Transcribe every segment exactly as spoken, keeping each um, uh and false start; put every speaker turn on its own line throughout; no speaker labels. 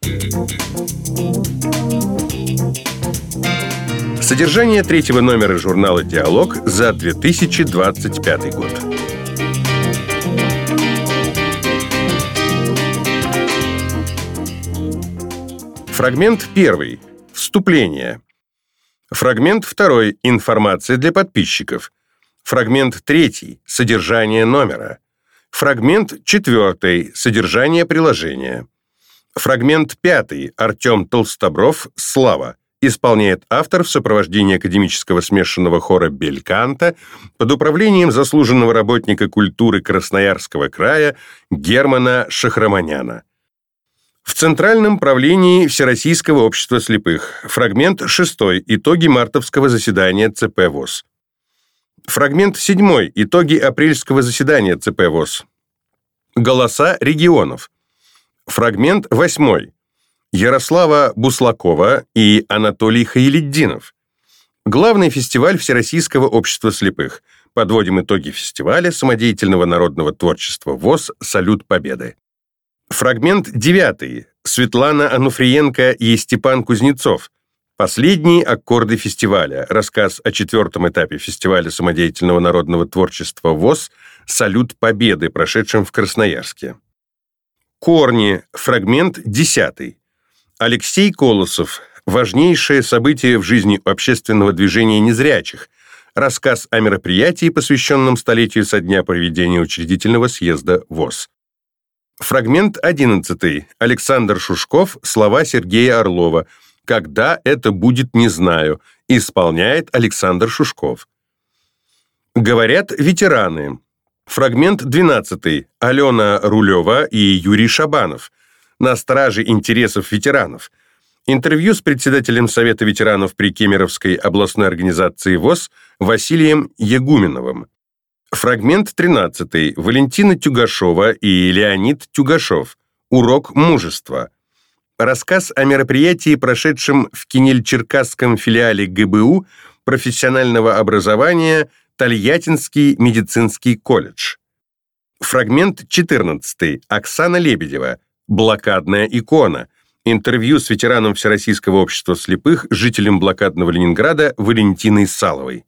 Содержание третьего номера журнала «Диалог» за две тысячи двадцать пятый год. Фрагмент первый. Вступление. Фрагмент второй. Информация для подписчиков. Фрагмент третий. Содержание номера. Фрагмент четвертый. Содержание приложения. Фрагмент пятый. Артем Толстобров. Слава. Исполняет автор в сопровождении академического смешанного хора «Бельканта» под управлением заслуженного работника культуры Красноярского края Германа Шахраманяна. В Центральном правлении Всероссийского общества слепых. Фрагмент шестой. Итоги мартовского заседания ЦП ВОС. Фрагмент седьмой. Итоги апрельского заседания ЦП ВОС. Голоса регионов. Фрагмент восьмой. Ярослава Буслакова и Анатолий Хаилиддинов. Главный фестиваль Всероссийского общества слепых. Подводим итоги фестиваля самодеятельного народного творчества ВОС «Салют Победы». Фрагмент девятый. Светлана Ануфриенко и Степан Кузнецов. Последние аккорды фестиваля. Рассказ о четвертом этапе фестиваля самодеятельного народного творчества ВОС «Салют Победы», прошедшем в Красноярске. Корни. Фрагмент десятый. Алексей Колосов. Важнейшее событие в жизни общественного движения незрячих. Рассказ о мероприятии, посвященном столетию со дня проведения учредительного съезда ВОС. Фрагмент одиннадцатый. Александр Шушков. Слова Сергея Орлова. «Когда это будет, не знаю». Исполняет Александр Шушков. Говорят ветераны. Фрагмент двенадцатый. Алена Рулева и Юрий Шабанов. На страже интересов ветеранов. Интервью с председателем Совета ветеранов при Кемеровской областной организации ВОС Василием Ягуменовым. Фрагмент тринадцатый. Валентина Тюгашова и Леонид Тюгашов. Урок мужества. Рассказ о мероприятии, прошедшем в Кинель-Черкасском филиале ГБУ профессионального образования Тольяттинский медицинский колледж. Фрагмент четырнадцатый. Оксана Лебедева. Блокадная икона. Интервью с ветераном Всероссийского общества слепых, жителем блокадного Ленинграда Валентиной Саловой.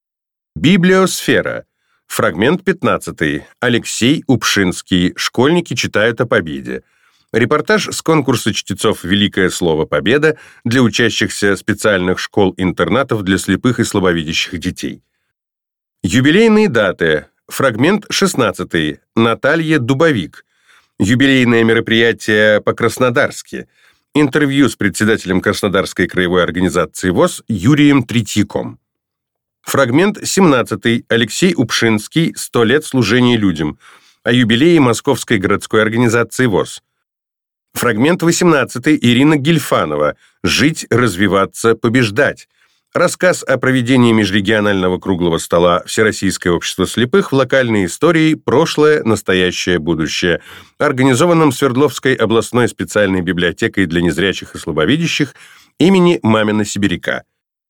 Библиосфера. Фрагмент пятнадцатый. Алексей Упшинский. Школьники читают о победе. Репортаж с конкурса чтецов «Великое слово Победа» для учащихся специальных школ-интернатов для слепых и слабовидящих детей. Юбилейные даты. Фрагмент шестнадцатый. Наталья Дубовик. Юбилейное мероприятие по-краснодарски. Интервью с председателем Краснодарской краевой организации ВОС Юрием Третьяком. Фрагмент семнадцатый. Алексей Упшинский. «Сто лет служения людям». О юбилее Московской городской организации ВОС. Фрагмент восемнадцатый. Ирина Гильфанова. «Жить, развиваться, побеждать». Рассказ о проведении межрегионального круглого стола Всероссийское общество слепых в локальной истории «Прошлое, настоящее, будущее», организованном Свердловской областной специальной библиотекой для незрячих и слабовидящих имени Мамина Сибиряка.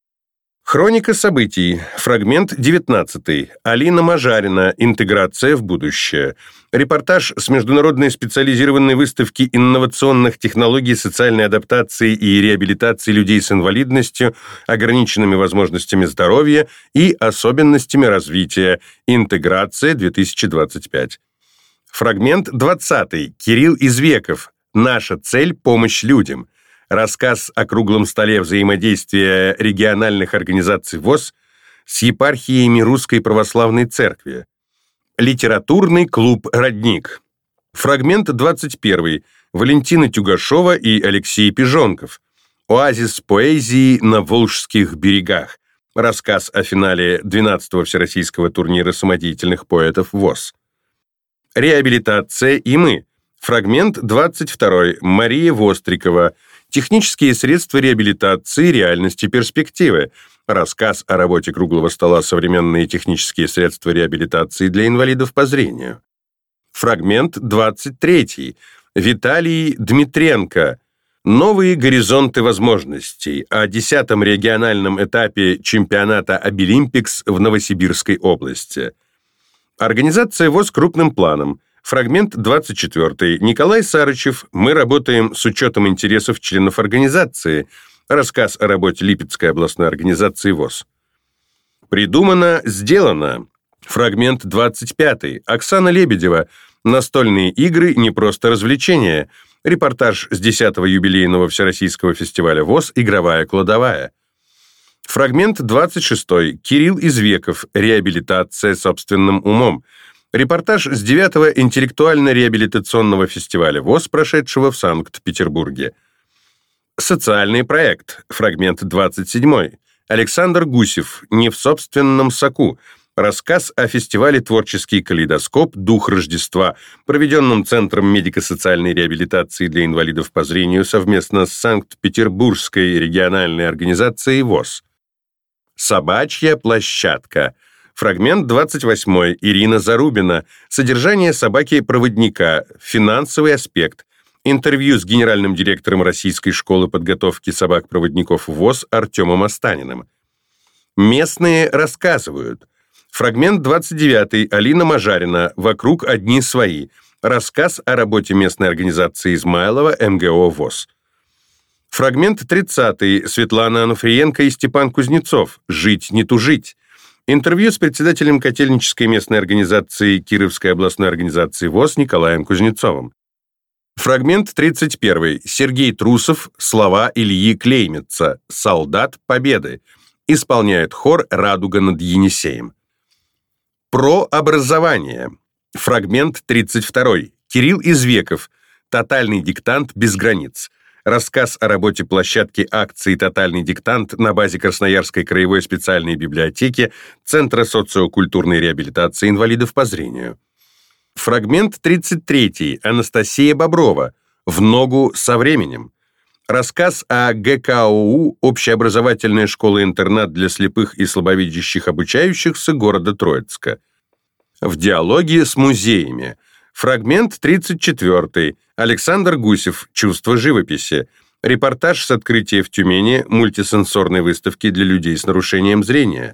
Хроника событий. Фрагмент девятнадцатый. Алина Мажарина. «Интеграция в будущее». Репортаж с международной специализированной выставки инновационных технологий социальной адаптации и реабилитации людей с инвалидностью, ограниченными возможностями здоровья и особенностями развития. Интеграция две тысячи двадцать пять. Фрагмент двадцатый. Кирилл Извеков. «Наша цель – помощь людям». Рассказ о круглом столе взаимодействия региональных организаций ВОС с епархиями Русской Православной Церкви. Литературный клуб «Родник». Фрагмент двадцать первый. Валентина Тюгашова и Алексей Пижонков. «Оазис поэзии на Волжских берегах». Рассказ о финале двенадцатого Всероссийского турнира самодеятельных поэтов ВОС. Реабилитация и мы. Фрагмент двадцать второй. Мария Вострикова. Технические средства реабилитации, реальности, перспективы. Рассказ о работе круглого стола «Современные технические средства реабилитации для инвалидов по зрению». Фрагмент двадцать третий. Виталий Дмитренко. Новые горизонты возможностей. О десятом региональном этапе чемпионата Обилимпикс в Новосибирской области. Организация ВОС крупным планом. Фрагмент двадцать четвёртый. Николай Сарычев. Мы работаем с учетом интересов членов организации. Рассказ о работе Липецкой областной организации ВОС. Придумано, сделано. Фрагмент двадцать пятый. Оксана Лебедева. Настольные игры не просто развлечение. Репортаж с десятого юбилейного Всероссийского фестиваля ВОС «Игровая кладовая». Фрагмент двадцать шестой. Кирилл Извеков. Реабилитация собственным умом. Репортаж с девятого интеллектуально-реабилитационного фестиваля ВОС, прошедшего в Санкт-Петербурге. Социальный проект. Фрагмент двадцать седьмой. Александр Гусев. Не в собственном соку. Рассказ о фестивале «Творческий калейдоскоп. Дух Рождества», проведенном Центром медико-социальной реабилитации для инвалидов по зрению совместно с Санкт-Петербургской региональной организацией ВОС. Собачья площадка. Фрагмент двадцать восьмой. Ирина Зарубина. Содержание собаки-проводника. Финансовый аспект. Интервью с генеральным директором Российской школы подготовки собак-проводников ВОС Артемом Останиным. Местные рассказывают. Фрагмент двадцать девятый. Алина Мажарина. «Вокруг одни свои». Рассказ о работе местной организации Измайлова МГО ВОС. Фрагмент тридцатый. Светлана Ануфриенко и Степан Кузнецов. «Жить не тужить». Интервью с председателем Котельнической местной организации Кировской областной организации ВОС Николаем Кузнецовым. Фрагмент тридцать первый. Сергей Трусов. Слова Ильи Клеймеца. «Солдат Победы». Исполняет хор «Радуга над Енисеем». Про образование. Фрагмент тридцать второй. Кирилл Извеков. «Тотальный диктант без границ». Рассказ о работе площадки акции «Тотальный диктант» на базе Красноярской краевой специальной библиотеки Центра социокультурной реабилитации инвалидов по зрению. Фрагмент тридцать третий. Анастасия Боброва. «В ногу со временем». Рассказ о ГКОУ «Общеобразовательная школа-интернат для слепых и слабовидящих обучающихся» города Троицка. В диалоге с музеями. Фрагмент тридцать четвёртый. Александр Гусев. «Чувство живописи». Репортаж с открытия в Тюмени мультисенсорной выставки для людей с нарушением зрения.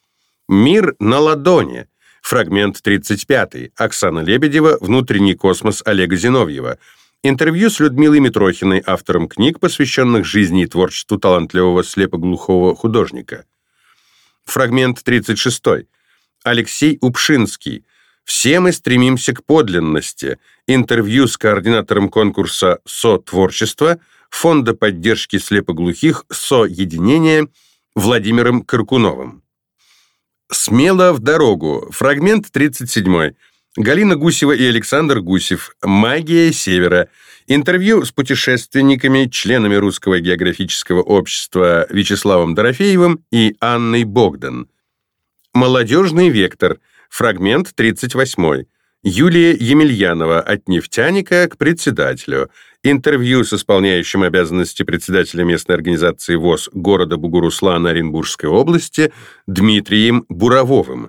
Мир на ладони. Фрагмент тридцать пятый. Оксана Лебедева. «Внутренний космос» Олега Зиновьева. Интервью с Людмилой Митрохиной, автором книг, посвященных жизни и творчеству талантливого слепоглухого художника. Фрагмент тридцать шестой. Алексей Упшинский. «Все мы стремимся к подлинности». Интервью с координатором конкурса «Со-творчество» Фонда поддержки слепоглухих «Со-единение» Владимиром Каркуновым. «Смело в дорогу». Фрагмент тридцать седьмой. Галина Гусева и Александр Гусев. «Магия Севера». Интервью с путешественниками, членами Русского географического общества Вячеславом Дорофеевым и Анной Богдан. «Молодежный вектор». Фрагмент тридцать восьмой. Юлия Емельянова. «От нефтяника к председателю». Интервью с исполняющим обязанности председателя местной организации ВОС города Бугуруслана Оренбургской области Дмитрием Бурововым.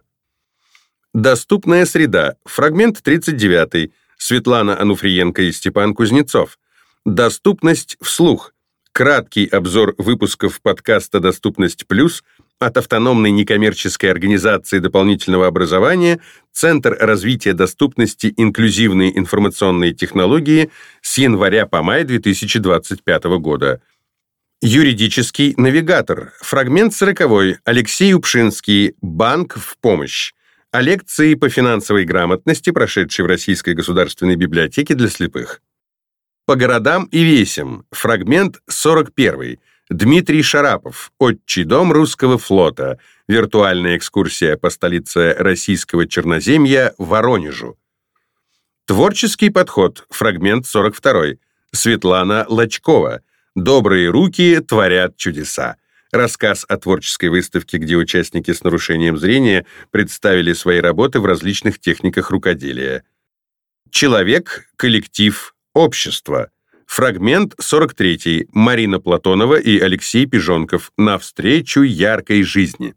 Доступная среда. Фрагмент тридцать девятый. Светлана Ануфриенко и Степан Кузнецов. Доступность вслух. Краткий обзор выпусков подкаста «Доступность плюс» от автономной некоммерческой организации дополнительного образования Центр развития доступности инклюзивные информационные технологии с января по май две тысячи двадцать пятого года. Юридический навигатор. Фрагмент сороковой. Алексей Упшинский. «Банк в помощь». О лекции по финансовой грамотности, прошедшей в Российской государственной библиотеке для слепых. По городам и весям. Фрагмент сорок первый. Дмитрий Шарапов. «Отчий дом русского флота». Виртуальная экскурсия по столице российского Черноземья Воронежу. Творческий подход. Фрагмент сорок второй. Светлана Лачкова. «Добрые руки творят чудеса». Рассказ о творческой выставке, где участники с нарушением зрения представили свои работы в различных техниках рукоделия. Человек, коллектив, общество. Фрагмент сорок третий. Марина Платонова и Алексей Пижонков. «Навстречу яркой жизни».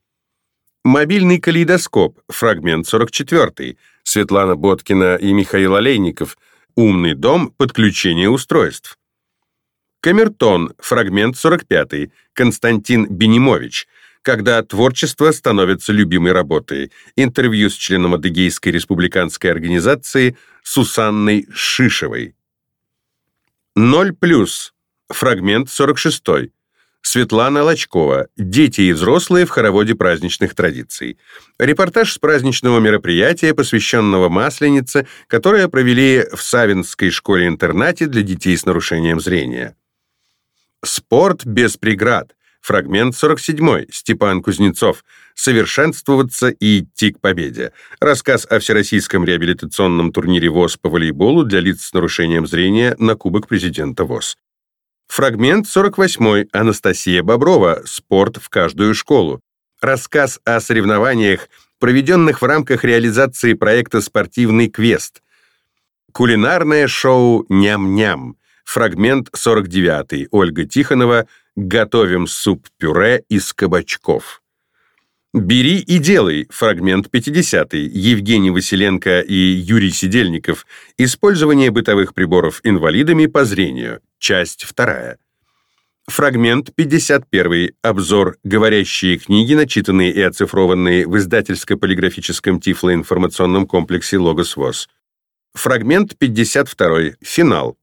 Мобильный калейдоскоп. Фрагмент сорок четвертый. Светлана Боткина и Михаил Олейников. «Умный дом. Подключение устройств». Камертон. Фрагмент сорок пятый. Константин Бенимович. когда творчество становится любимой работой. Интервью с членом Адыгейской республиканской организации Сусанной Шишевой. Ноль плюс. Фрагмент сорок шесть. Светлана Лочкова. Дети и взрослые в хороводе праздничных традиций. Репортаж с праздничного мероприятия, посвященного Масленице, которое провели в Савинской школе-интернате для детей с нарушением зрения. Спорт без преград. Фрагмент сорок семь. Степан Кузнецов. Совершенствоваться и идти к победе. Рассказ о всероссийском реабилитационном турнире ВОС по волейболу для лиц с нарушением зрения на Кубок президента ВОС. Фрагмент сорок восемь. Анастасия Боброва. Спорт в каждую школу. Рассказ о соревнованиях, проведенных в рамках реализации проекта «Спортивный квест». Кулинарное шоу «Ням-ням». Фрагмент сорок девять. Ольга Тихонова. Готовим суп-пюре из кабачков. «Бери и делай» фрагмент пятидесятый. Евгений Василенко и Юрий Сидельников. Использование бытовых приборов инвалидами по зрению. Часть вторая. Фрагмент пятьдесят первый. Обзор «Говорящие книги», начитанные и оцифрованные в издательско-полиграфическом тифлоинформационном комплексе «Логос ВОС». Фрагмент пятьдесят второй. Финал.